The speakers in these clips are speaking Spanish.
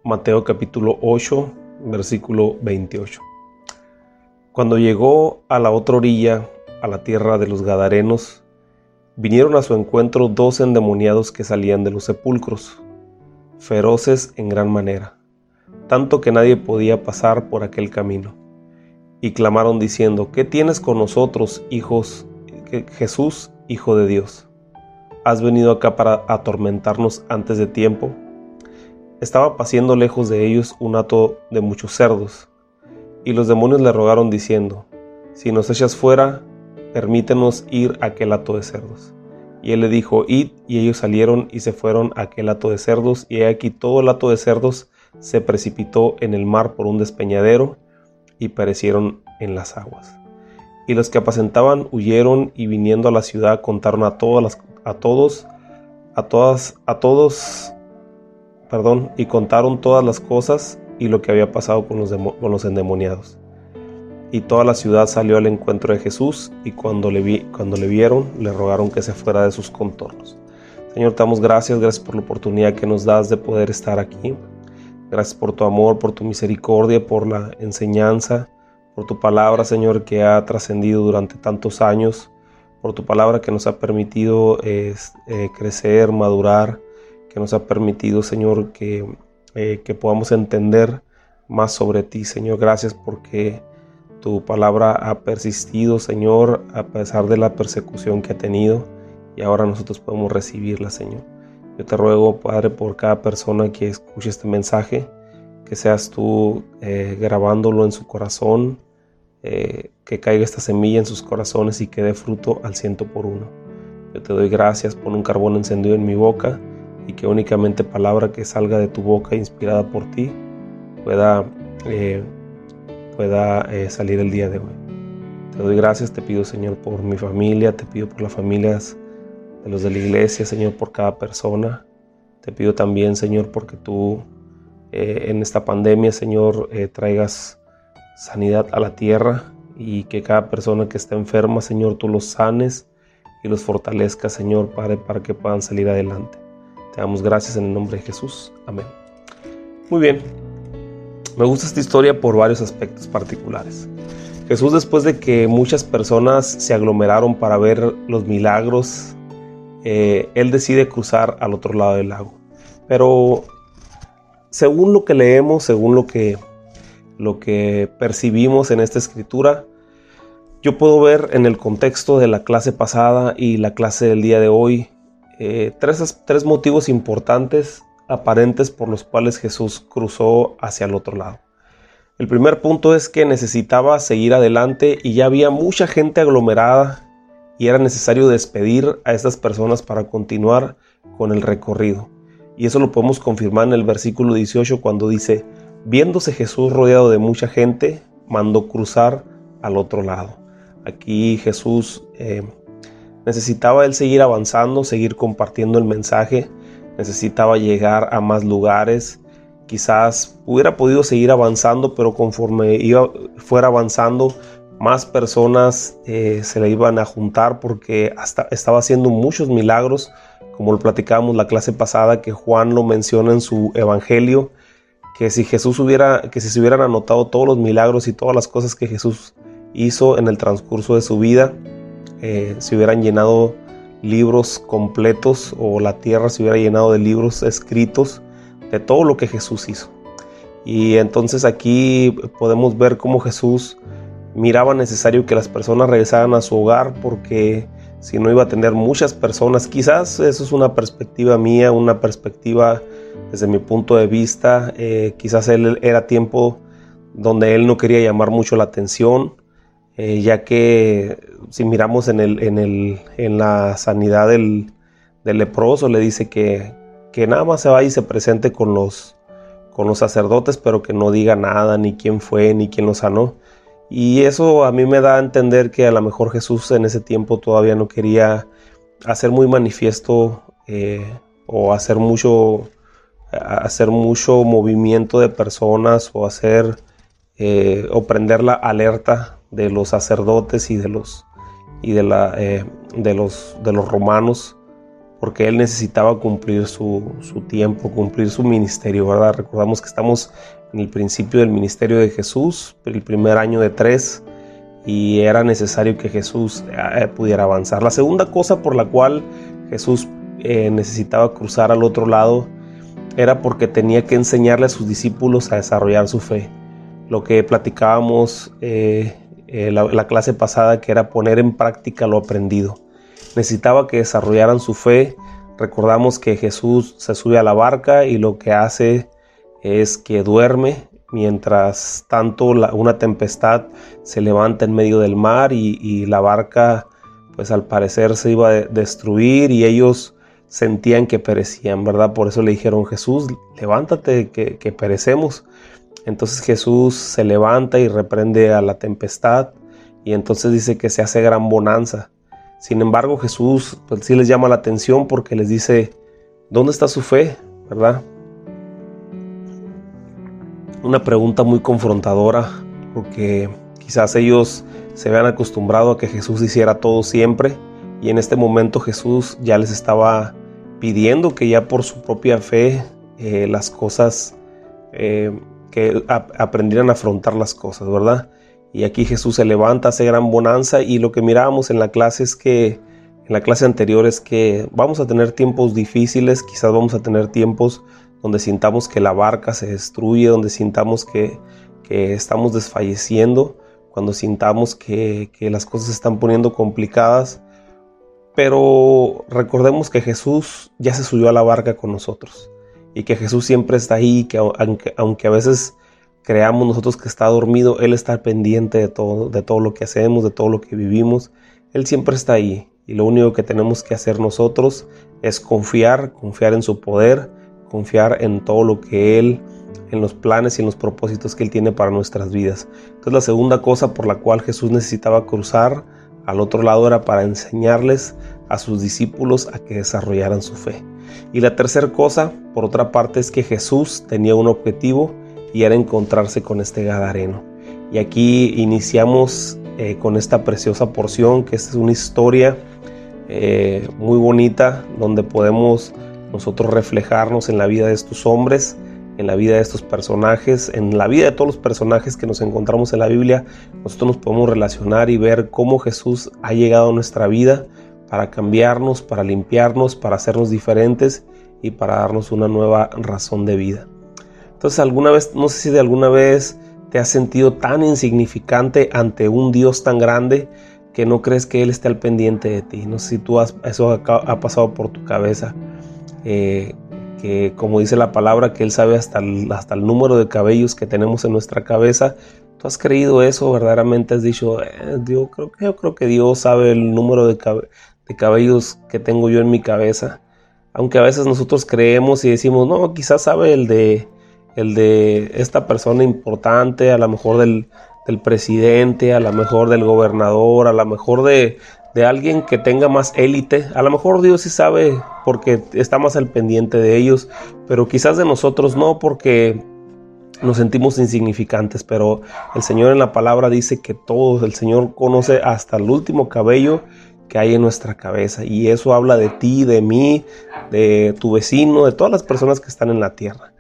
Mateo capítulo 8, versículo 28. Cuando llegó a la otra orilla, a la tierra de los Gadarenos, vinieron a su encuentro 2 endemoniados que salían de los sepulcros, feroces en gran manera, tanto que nadie podía pasar por aquel camino. Y clamaron diciendo: ¿Qué tienes con nosotros, Jesús, Hijo de Dios? ¿Has venido acá para atormentarnos antes de tiempo? Estaba paciendo lejos de ellos un hato de muchos cerdos, y los demonios le rogaron diciendo: Si nos echas fuera, permítenos ir a aquel hato de cerdos. Y él le dijo: Id. Y ellos salieron y se fueron a aquel hato de cerdos, y he aquí todo el hato de cerdos se precipitó en el mar por un despeñadero, y perecieron en las aguas. Y los que apacentaban huyeron, y viniendo a la ciudad contaron y contaron todas las cosas y lo que había pasado con los endemoniados. Y toda la ciudad salió al encuentro de Jesús, y cuando le vieron, le rogaron que se fuera de sus contornos. Señor, te damos gracias por la oportunidad que nos das de poder estar aquí. Gracias por tu amor, por tu misericordia, por la enseñanza, por tu palabra, Señor, que ha trascendido durante tantos años, por tu palabra que nos ha permitido crecer, madurar, que nos ha permitido, Señor, que podamos entender más sobre ti, Señor. Gracias porque tu palabra ha persistido, Señor, a pesar de la persecución que ha tenido, y ahora nosotros podemos recibirla, Señor. Yo te ruego, Padre, por cada persona que escuche este mensaje, que seas tú grabándolo en su corazón, que caiga esta semilla en sus corazones y que dé fruto al 100%. Yo te doy gracias por un carbón encendido en mi boca, y que únicamente palabra que salga de tu boca inspirada por ti pueda salir el día de hoy. Te doy gracias, te pido, Señor, por mi familia, te pido por las familias de los de la iglesia, Señor, por cada persona. Te pido también, Señor, porque tú en esta pandemia, Señor, traigas sanidad a la tierra, y que cada persona que está enferma, Señor, tú los sanes y los fortalezcas, Señor, Padre, para que puedan salir adelante. Te damos gracias en el nombre de Jesús. Amén. Muy bien. Me gusta esta historia por varios aspectos particulares. Jesús, después de que muchas personas se aglomeraron para ver los milagros, Él decide cruzar al otro lado del lago. Pero según lo que leemos, según lo que percibimos en esta escritura, yo puedo ver en el contexto de la clase pasada y la clase del día de hoy tres motivos importantes aparentes por los cuales Jesús cruzó hacia el otro lado. El primer punto es que necesitaba seguir adelante, y ya había mucha gente aglomerada, y era necesario despedir a estas personas para continuar con el recorrido. Y eso lo podemos confirmar en el versículo 18, cuando dice: viéndose Jesús rodeado de mucha gente, mandó cruzar al otro lado. Aquí Jesús necesitaba él seguir avanzando, seguir compartiendo el mensaje, necesitaba llegar a más lugares. Quizás hubiera podido seguir avanzando, pero conforme fuera avanzando, más personas se le iban a juntar, porque estaba haciendo muchos milagros, como lo platicábamos la clase pasada, que Juan lo menciona en su evangelio, que si se hubieran anotado todos los milagros y todas las cosas que Jesús hizo en el transcurso de su vida, se hubieran llenado libros completos, o la tierra se hubiera llenado de libros escritos de todo lo que Jesús hizo. Y entonces aquí podemos ver cómo Jesús miraba necesario que las personas regresaran a su hogar, porque si no iba a tener muchas personas. Quizás eso es una perspectiva mía, una perspectiva desde mi punto de vista. Quizás era tiempo donde él no quería llamar mucho la atención, ya que si miramos en la sanidad del leproso, le dice que nada más se vaya y se presente con los sacerdotes, pero que no diga nada, ni quién fue, ni quién lo sanó. Y eso a mí me da a entender que a lo mejor Jesús en ese tiempo todavía no quería hacer muy manifiesto o hacer mucho movimiento de personas, o prender la alerta de los sacerdotes y de los romanos, porque él necesitaba cumplir su tiempo, cumplir su ministerio, ¿verdad? Recordamos que estamos en el principio del ministerio de Jesús, el primer año de 3, y era necesario que Jesús pudiera avanzar. La segunda cosa por la cual Jesús necesitaba cruzar al otro lado era porque tenía que enseñarle a sus discípulos a desarrollar su fe. Lo que platicábamos la clase pasada, que era poner en práctica lo aprendido. Necesitaba que desarrollaran su fe. Recordamos que Jesús se sube a la barca y lo que hace es que duerme, mientras tanto una tempestad se levanta en medio del mar y la barca, pues al parecer se iba a destruir y ellos sentían que perecían, ¿verdad? Por eso le dijeron: Jesús, levántate, que perecemos. Entonces Jesús se levanta y reprende a la tempestad, y entonces dice que se hace gran bonanza. Sin embargo, Jesús pues sí les llama la atención porque les dice: ¿dónde está su fe? ¿Verdad? Una pregunta muy confrontadora, porque quizás ellos se habían acostumbrado a que Jesús hiciera todo siempre, y en este momento Jesús ya les estaba pidiendo que ya por su propia fe las cosas, que aprendieran a afrontar las cosas, ¿verdad? Y aquí Jesús se levanta, hace gran bonanza, y lo que mirábamos en la clase anterior es que vamos a tener tiempos difíciles, quizás vamos a tener tiempos donde sintamos que la barca se destruye, donde sintamos que estamos desfalleciendo, cuando sintamos que las cosas se están poniendo complicadas. Pero recordemos que Jesús ya se subió a la barca con nosotros, y que Jesús siempre está ahí, que aunque a veces creamos nosotros que está dormido, Él está pendiente de todo lo que hacemos, de todo lo que vivimos. Él siempre está ahí, y lo único que tenemos que hacer nosotros es confiar en su poder, confiar en todo lo que Él, en los planes y en los propósitos que Él tiene para nuestras vidas. Entonces la segunda cosa por la cual Jesús necesitaba cruzar al otro lado era para enseñarles a sus discípulos a que desarrollaran su fe. Y la tercera cosa, por otra parte, es que Jesús tenía un objetivo, y era encontrarse con este gadareno. Y aquí iniciamos con esta preciosa porción, que es una historia muy bonita, donde podemos nosotros reflejarnos en la vida de estos hombres, en la vida de estos personajes, en la vida de todos los personajes que nos encontramos en la Biblia. Nosotros nos podemos relacionar y ver cómo Jesús ha llegado a nuestra vida para cambiarnos, para limpiarnos, para hacernos diferentes y para darnos una nueva razón de vida. Entonces, alguna vez, no sé si de alguna vez te has sentido tan insignificante ante un Dios tan grande que no crees que Él esté al pendiente de ti. No sé si eso ha pasado por tu cabeza. Que como dice la palabra, que Él sabe hasta el número de cabellos que tenemos en nuestra cabeza. ¿Tú has creído eso? ¿Verdaderamente has dicho, yo creo que Dios sabe el número de cabellos que tengo yo en mi cabeza? Aunque a veces nosotros creemos y decimos, no, quizás sabe el de esta persona importante, a lo mejor del presidente, a lo mejor del gobernador, a lo mejor de alguien que tenga más élite. A lo mejor Dios sí sabe porque está más al pendiente de ellos, pero quizás de nosotros no, porque nos sentimos insignificantes. Pero el Señor en la palabra dice que el Señor conoce hasta el último cabello que hay en nuestra cabeza, y eso habla de ti, de mí, de tu vecino, de todas las personas que están en la tierra.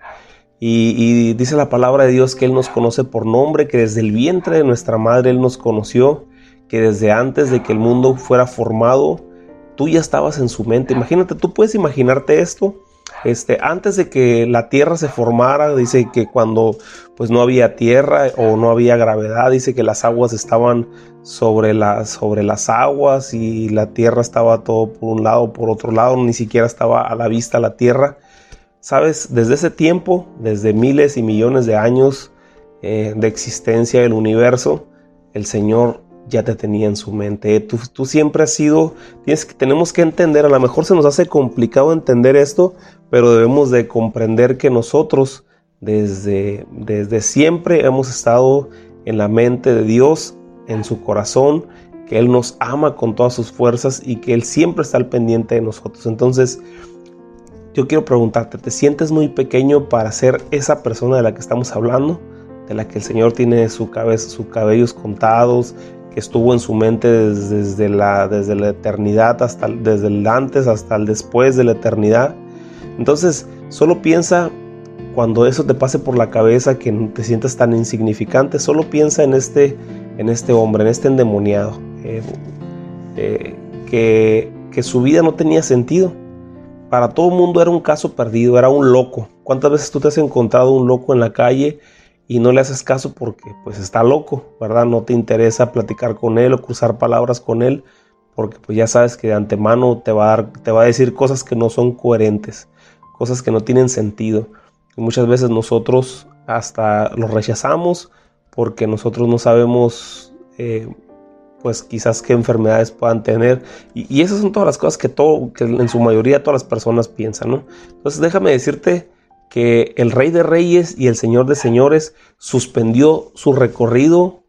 Y dice la palabra de Dios que Él nos conoce por nombre, que desde el vientre de nuestra madre Él nos conoció, que desde antes de que el mundo fuera formado, tú ya estabas en su mente. Imagínate, tú puedes imaginarte esto. Antes de que la tierra se formara, dice que cuando pues no había tierra o no había gravedad, dice que las aguas estaban sobre las aguas, y la tierra estaba todo por un lado, por otro lado, ni siquiera estaba a la vista la tierra. ¿Sabes? Desde ese tiempo, desde miles y millones de años de existencia del universo, el Señor ya te tenía en su mente. Tú siempre has sido, tenemos que entender, a lo mejor se nos hace complicado entender esto, pero debemos de comprender que nosotros desde siempre hemos estado en la mente de Dios, en su corazón, que Él nos ama con todas sus fuerzas y que Él siempre está al pendiente de nosotros. Entonces, yo quiero preguntarte, ¿te sientes muy pequeño para ser esa persona de la que estamos hablando? De la que el Señor tiene sus cabellos contados, que estuvo en su mente desde la eternidad, desde el antes hasta el después de la eternidad. Entonces, solo piensa, cuando eso te pase por la cabeza, que te sientas tan insignificante, solo piensa en este hombre, en este endemoniado, que su vida no tenía sentido. Para todo el mundo era un caso perdido, era un loco. ¿Cuántas veces tú te has encontrado un loco en la calle y no le haces caso porque pues está loco, ¿verdad? No te interesa platicar con él o cruzar palabras con él, porque pues ya sabes que de antemano te va a decir cosas que no son coherentes, cosas que no tienen sentido. Y muchas veces nosotros hasta los rechazamos porque nosotros no sabemos pues quizás qué enfermedades puedan tener, y esas son todas las cosas que en su mayoría todas las personas piensan, ¿no? Entonces déjame decirte que el Rey de Reyes y el Señor de Señores suspendió su recorrido,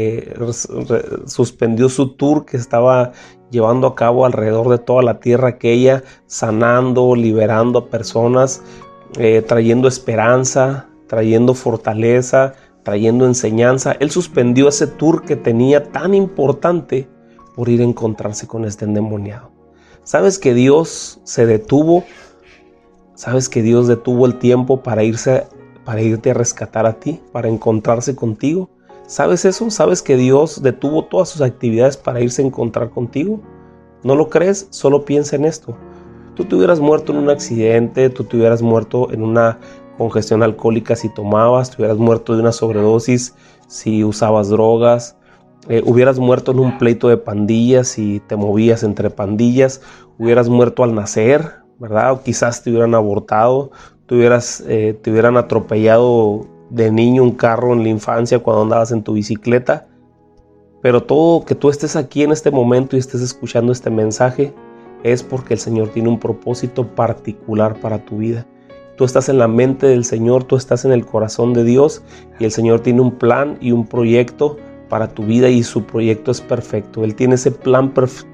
suspendió su tour que estaba llevando a cabo alrededor de toda la tierra aquella, sanando, liberando a personas, trayendo esperanza, trayendo fortaleza, trayendo enseñanza. Él suspendió ese tour que tenía tan importante por ir a encontrarse con este endemoniado. ¿Sabes que Dios se detuvo? ¿Sabes que Dios detuvo el tiempo para irte a rescatar a ti, para encontrarse contigo? ¿Sabes eso? ¿Sabes que Dios detuvo todas sus actividades para irse a encontrar contigo? ¿No lo crees? Solo piensa en esto. Tú te hubieras muerto en un accidente, tú te hubieras muerto en una congestión alcohólica si tomabas, te hubieras muerto de una sobredosis si usabas drogas, hubieras muerto en un pleito de pandillas si te movías entre pandillas, hubieras muerto al nacer, ¿verdad? O quizás te hubieran abortado, te hubieran atropellado de niño un carro en la infancia cuando andabas en tu bicicleta. Pero todo que tú estés aquí en este momento y estés escuchando este mensaje es porque el Señor tiene un propósito particular para tu vida. Tú estás en la mente del Señor, tú estás en el corazón de Dios, y el Señor tiene un plan y un proyecto para tu vida, y su proyecto es perfecto. Él tiene ese plan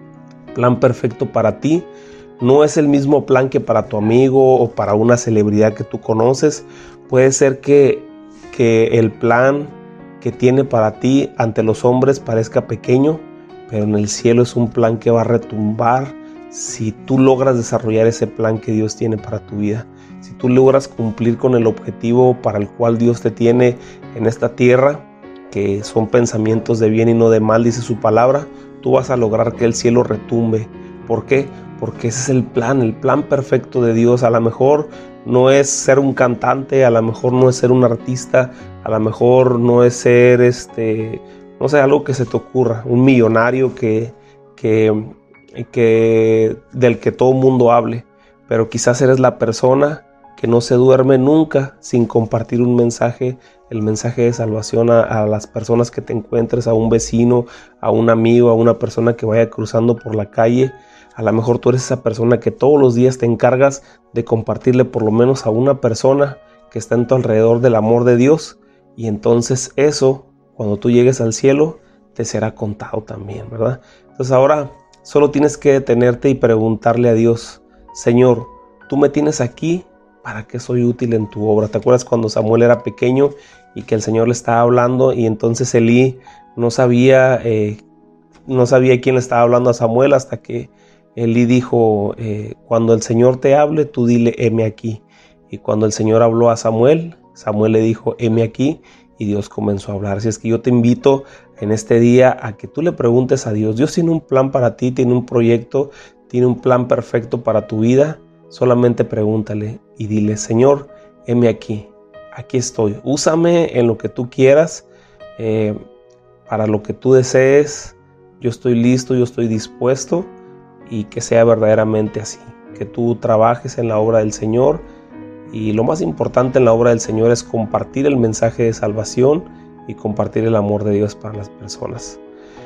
perfecto para ti. No es el mismo plan que para tu amigo o para una celebridad que tú conoces. Puede ser que el plan que tiene para ti ante los hombres parezca pequeño, pero en el cielo es un plan que va a retumbar si tú logras desarrollar ese plan que Dios tiene para tu vida. Si tú logras cumplir con el objetivo para el cual Dios te tiene en esta tierra, que son pensamientos de bien y no de mal, dice su palabra, tú vas a lograr que el cielo retumbe. ¿Por qué? Porque ese es el plan perfecto de Dios. A lo mejor no es ser un cantante, a lo mejor no es ser un artista, a lo mejor no es ser no sé, algo que se te ocurra, un millonario del que todo el mundo hable, pero quizás eres la persona que no se duerme nunca sin compartir un mensaje, el mensaje de salvación a las personas que te encuentres, a un vecino, a un amigo, a una persona que vaya cruzando por la calle. A lo mejor tú eres esa persona que todos los días te encargas de compartirle por lo menos a una persona que está en tu alrededor del amor de Dios, y entonces eso, cuando tú llegues al cielo, te será contado también, ¿verdad? Entonces ahora solo tienes que detenerte y preguntarle a Dios: Señor, tú me tienes aquí, ¿para qué soy útil en tu obra? ¿Te acuerdas cuando Samuel era pequeño y que el Señor le estaba hablando, y entonces Elí no sabía quién le estaba hablando a Samuel, hasta que Elí dijo: cuando el Señor te hable, tú dile, heme aquí. Y cuando el Señor habló a Samuel, Samuel le dijo, heme aquí, y Dios comenzó a hablar. Así es que yo te invito en este día a que tú le preguntes a Dios. Dios tiene un plan para ti, tiene un proyecto, tiene un plan perfecto para tu vida. Solamente pregúntale y dile: Señor, heme aquí estoy, úsame en lo que tú quieras, para lo que tú desees. Yo estoy listo, yo estoy dispuesto, y que sea verdaderamente así, que tú trabajes en la obra del Señor. Y lo más importante en la obra del Señor es compartir el mensaje de salvación y compartir el amor de Dios para las personas.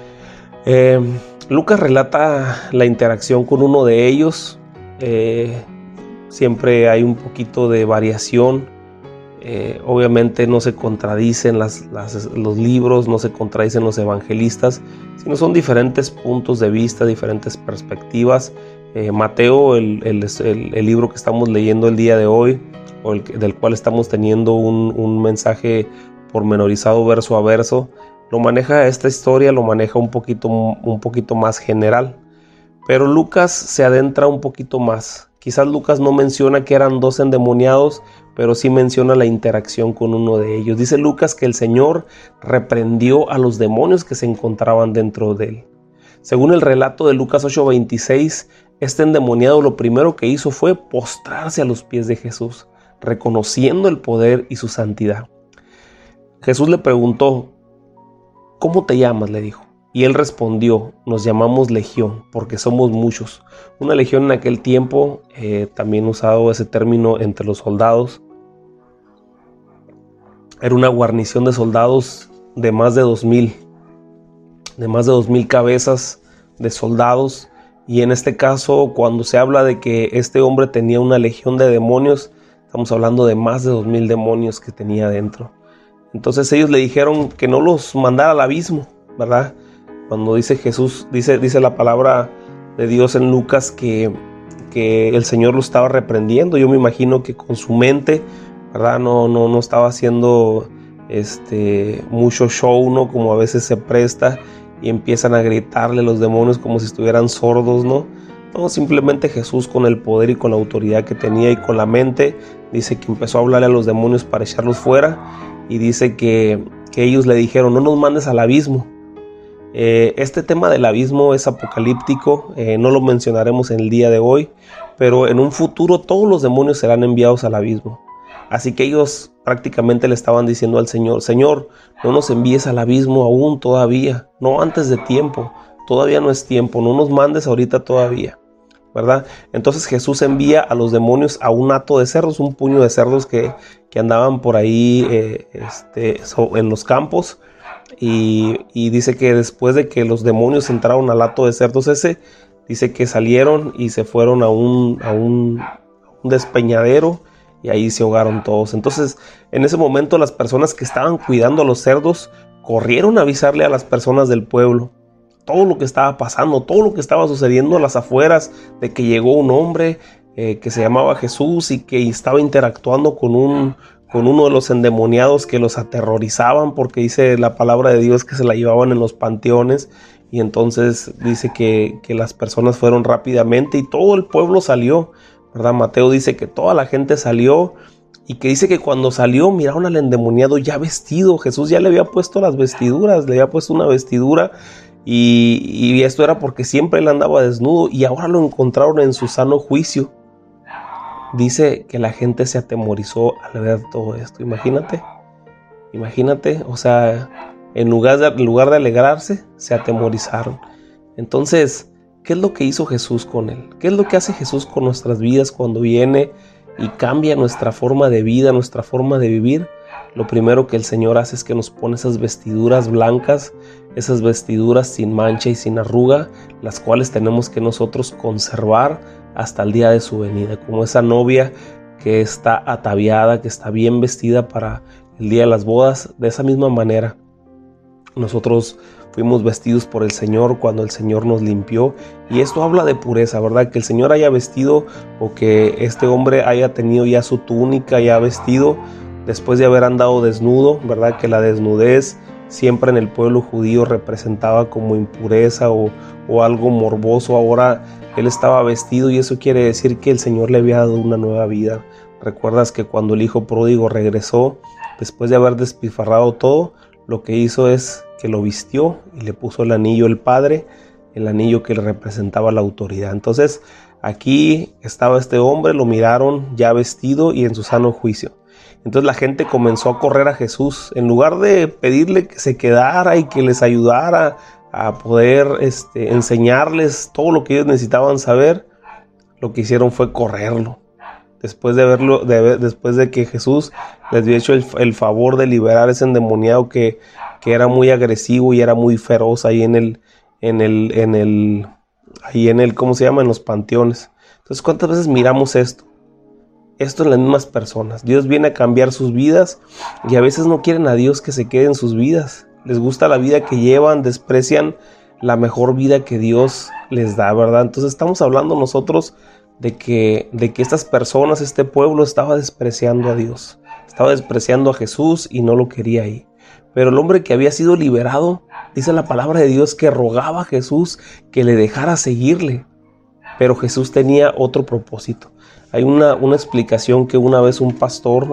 Lucas relata la interacción con uno de ellos. Siempre hay un poquito de variación. Obviamente no se contradicen los libros, no se contradicen los evangelistas, sino son diferentes puntos de vista, diferentes perspectivas. Mateo, el libro que estamos leyendo el día de hoy, del cual estamos teniendo un mensaje pormenorizado verso a verso, esta historia lo maneja un poquito más general. Pero Lucas se adentra un poquito más. Quizás Lucas no menciona que eran 2 endemoniados, pero sí menciona la interacción con uno de ellos. Dice Lucas que el Señor reprendió a los demonios que se encontraban dentro de él. Según el relato de Lucas 8:26, este endemoniado lo primero que hizo fue postrarse a los pies de Jesús, reconociendo el poder y su santidad. Jesús le preguntó: ¿cómo te llamas?, le dijo. Y él respondió: nos llamamos legión, porque somos muchos. Una legión en aquel tiempo, también usado ese término entre los soldados, era una guarnición de soldados de más de 2,000 cabezas de soldados. Y en este caso, cuando se habla de que este hombre tenía una legión de demonios, estamos hablando de más de 2,000 demonios que tenía dentro. Entonces ellos le dijeron que no los mandara al abismo, ¿verdad? Cuando dice Jesús, dice la palabra de Dios en Lucas que el Señor lo estaba reprendiendo. Yo me imagino que con su mente, ¿verdad? No estaba haciendo mucho show, ¿no? Como a veces se presta y empiezan a gritarle los demonios como si estuvieran sordos, ¿no? No, simplemente Jesús, con el poder y con la autoridad que tenía y con la mente, dice que empezó a hablarle a los demonios para echarlos fuera. Y dice que ellos le dijeron: no nos mandes al abismo. Este tema del abismo es apocalíptico, no lo mencionaremos en el día de hoy, pero en un futuro todos los demonios serán enviados al abismo. Así que ellos prácticamente le estaban diciendo al Señor: Señor, no nos envíes al abismo aún todavía, no antes de tiempo, todavía no es tiempo, no nos mandes ahorita todavía, ¿verdad? Entonces Jesús envía a los demonios a un hato de cerdos, un puño de cerdos que andaban por ahí en los campos. Y dice que después de que los demonios entraron al hato de cerdos dice que salieron y se fueron a un despeñadero, y ahí se ahogaron todos. Entonces, en ese momento, las personas que estaban cuidando a los cerdos corrieron a avisarle a las personas del pueblo todo lo que estaba pasando, todo lo que estaba sucediendo a las afueras, de que llegó un hombre que se llamaba Jesús y que estaba interactuando con uno de los endemoniados que los aterrorizaban, porque dice la palabra de Dios que se la llevaban en los panteones. Y entonces dice que las personas fueron rápidamente y todo el pueblo salió, ¿verdad? Mateo dice que toda la gente salió, y que dice que cuando salió miraron al endemoniado ya vestido. Jesús ya le había puesto las vestiduras, le había puesto una vestidura, y esto era porque siempre él andaba desnudo, y ahora lo encontraron en su sano juicio. Dice que la gente se atemorizó al ver todo esto. Imagínate, o sea, en lugar de alegrarse, se atemorizaron. Entonces, ¿qué es lo que hizo Jesús con él? ¿Qué es lo que hace Jesús con nuestras vidas cuando viene y cambia nuestra forma de vida, nuestra forma de vivir? Lo primero que el Señor hace es que nos pone esas vestiduras blancas, esas vestiduras sin mancha y sin arruga, las cuales tenemos que nosotros conservar hasta el día de su venida, como esa novia que está ataviada, que está bien vestida para el día de las bodas. De esa misma manera, nosotros fuimos vestidos por el Señor cuando el Señor nos limpió, y esto habla de pureza, ¿verdad? Que el Señor haya vestido, o que este hombre haya tenido ya su túnica ya vestido después de haber andado desnudo, ¿verdad? Que la desnudez siempre en el pueblo judío representaba como impureza o algo morboso. Ahora él estaba vestido, y eso quiere decir que el Señor le había dado una nueva vida. ¿Recuerdas que cuando el hijo pródigo regresó, después de haber despilfarrado todo, lo que hizo es que lo vistió y le puso el anillo el Padre, el anillo que le representaba la autoridad? Entonces aquí estaba este hombre, lo miraron ya vestido y en su sano juicio. Entonces la gente comenzó a correr a Jesús. En lugar de pedirle que se quedara y que les ayudara a poder enseñarles todo lo que ellos necesitaban saber, lo que hicieron fue correrlo. Después de que Jesús les había hecho el favor de liberar ese endemoniado que era muy agresivo y era muy feroz ahí en ¿cómo se llama? En los panteones. Entonces, ¿cuántas veces miramos esto? Esto en las mismas personas. Dios viene a cambiar sus vidas, y a veces no quieren a Dios que se quede en sus vidas. Les gusta la vida que llevan, desprecian la mejor vida que Dios les da, ¿verdad? Entonces estamos hablando nosotros de que estas personas, este pueblo estaba despreciando a Dios, estaba despreciando a Jesús y no lo quería ahí. Pero el hombre que había sido liberado, dice la palabra de Dios que rogaba a Jesús que le dejara seguirle. Pero Jesús tenía otro propósito. Hay una explicación que una vez un pastor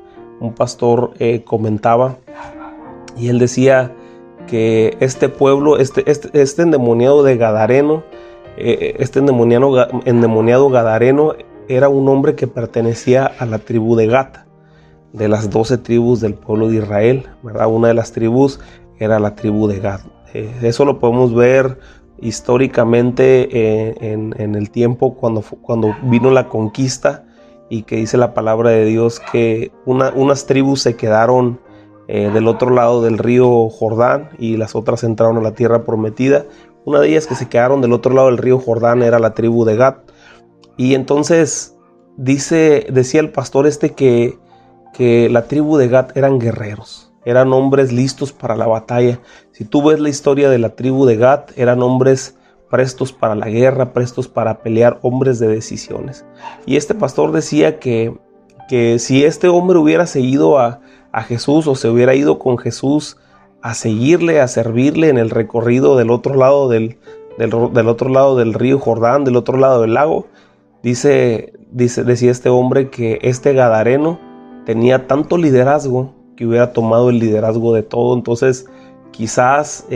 comentaba, y él decía que este pueblo, este endemoniado de Gadareno, este endemoniado Gadareno era un hombre que pertenecía a la tribu de Gad, de las 12 tribus del pueblo de Israel, ¿verdad? Una de las tribus era la tribu de Gad. Eso lo podemos ver históricamente en el tiempo cuando vino la conquista, y que dice la palabra de Dios que unas tribus se quedaron del otro lado del río Jordán y las otras entraron a la tierra prometida. Una de ellas que se quedaron del otro lado del río Jordán era la tribu de Gad. Y entonces decía el pastor que la tribu de Gad eran guerreros, eran hombres listos para la batalla. Si tú ves la historia de la tribu de Gad, eran hombres prestos para la guerra, prestos para pelear, hombres de decisiones. Y este pastor decía que si este hombre hubiera seguido a Jesús, o se hubiera ido con Jesús a seguirle, a servirle en el recorrido del otro lado del otro lado del río Jordán, del otro lado del lago, decía este hombre que este gadareno tenía tanto liderazgo que hubiera tomado el liderazgo de todo. Entonces quizás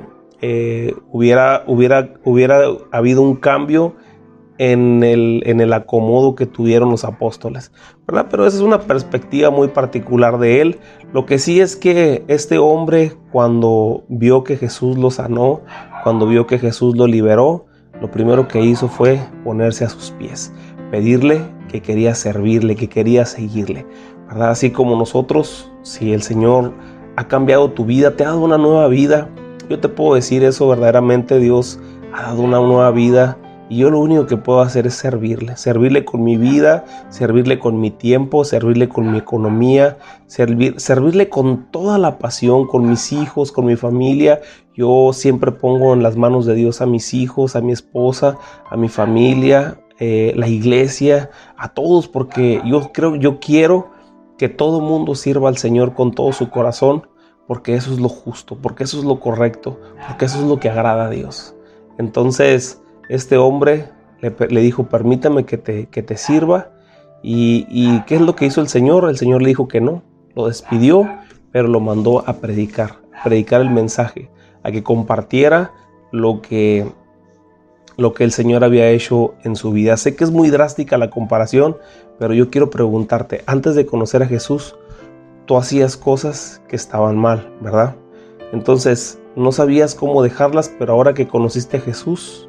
hubiera habido un cambio en el acomodo que tuvieron los apóstoles, ¿verdad? Pero esa es una perspectiva muy particular de él. Lo que sí es que este hombre, cuando vio que Jesús lo sanó, cuando vio que Jesús lo liberó, lo primero que hizo fue ponerse a sus pies, pedirle que quería servirle, que quería seguirle, ¿verdad? Así como nosotros, si el Señor ha cambiado tu vida, te ha dado una nueva vida, yo te puedo decir eso verdaderamente. Dios ha dado una nueva vida, y yo lo único que puedo hacer es servirle con mi vida, servirle con mi tiempo, servirle con mi economía, servirle con toda la pasión, con mis hijos, con mi familia. Yo siempre pongo en las manos de Dios a mis hijos, a mi esposa, a mi familia, la iglesia, a todos, porque yo quiero que todo mundo sirva al Señor con todo su corazón, porque eso es lo justo, porque eso es lo correcto, porque eso es lo que agrada a Dios. Entonces este hombre le dijo: permítame que te sirva. ¿Y qué es lo que hizo el Señor? El Señor le dijo que no, lo despidió, pero lo mandó a predicar el mensaje, a que compartiera lo que el Señor había hecho en su vida. Sé que es muy drástica la comparación, pero yo quiero preguntarte, antes de conocer a Jesús, tú hacías cosas que estaban mal, ¿verdad? Entonces no sabías cómo dejarlas, pero ahora que conociste a Jesús,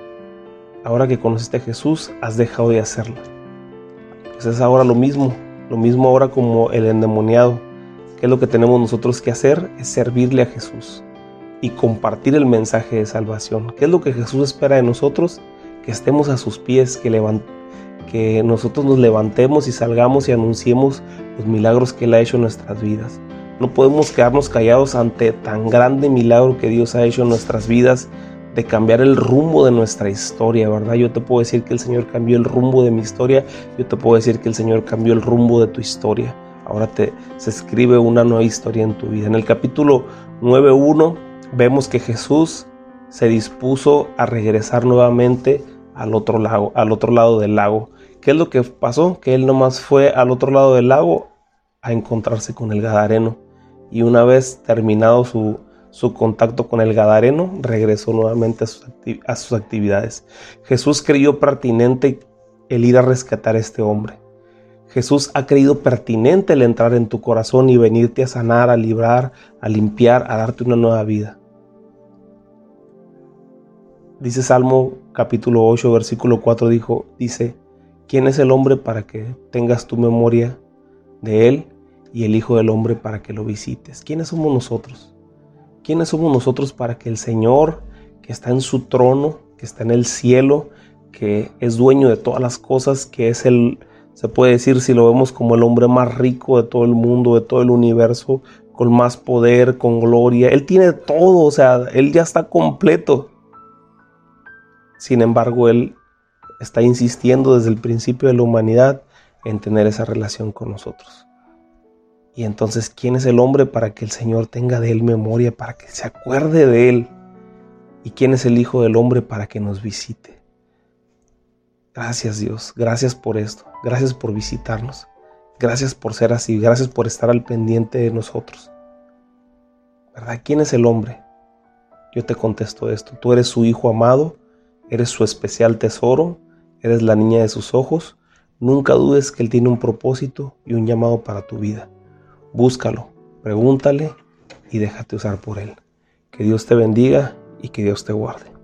has dejado de hacerlas. Pues es ahora lo mismo ahora como el endemoniado. ¿Qué es lo que tenemos nosotros que hacer? Es servirle a Jesús y compartir el mensaje de salvación. ¿Qué es lo que Jesús espera de nosotros? Que estemos a sus pies, que nosotros nos levantemos y salgamos y anunciemos los milagros que Él ha hecho en nuestras vidas. No podemos quedarnos callados ante tan grande milagro que Dios ha hecho en nuestras vidas, de cambiar el rumbo de nuestra historia, ¿verdad? Yo te puedo decir que el Señor cambió el rumbo de mi historia. Yo te puedo decir que el Señor cambió el rumbo de tu historia. Ahora se escribe una nueva historia en tu vida. En el capítulo 9:1 vemos que Jesús se dispuso a regresar nuevamente al otro lado del lago. ¿Qué es lo que pasó? Que Él nomás fue al otro lado del lago a encontrarse con el gadareno. Y una vez terminado su contacto con el gadareno, regresó nuevamente a sus actividades. Jesús creyó pertinente el ir a rescatar a este hombre. Jesús ha creído pertinente el entrar en tu corazón y venirte a sanar, a librar, a limpiar, a darte una nueva vida. Dice Salmo capítulo 8, versículo 4, dice: ¿quién es el hombre para que tengas tu memoria de él, y el Hijo del Hombre para que lo visites? ¿Quiénes somos nosotros? ¿Quiénes somos nosotros para que el Señor, que está en su trono, que está en el cielo, que es dueño de todas las cosas, que es se puede decir, si lo vemos, como el hombre más rico de todo el mundo, de todo el universo, con más poder, con gloria? Él tiene todo, o sea, Él ya está completo. Sin embargo, Él está insistiendo desde el principio de la humanidad en tener esa relación con nosotros. Y entonces, ¿quién es el hombre para que el Señor tenga de él memoria, para que se acuerde de él? ¿Y quién es el Hijo del Hombre para que nos visite? Gracias, Dios, gracias por esto, gracias por visitarnos, gracias por ser así, gracias por estar al pendiente de nosotros. ¿Verdad? ¿Quién es el hombre? Yo te contesto esto: tú eres su hijo amado, eres su especial tesoro, eres la niña de sus ojos. Nunca dudes que Él tiene un propósito y un llamado para tu vida. Búscalo, pregúntale y déjate usar por Él. Que Dios te bendiga y que Dios te guarde.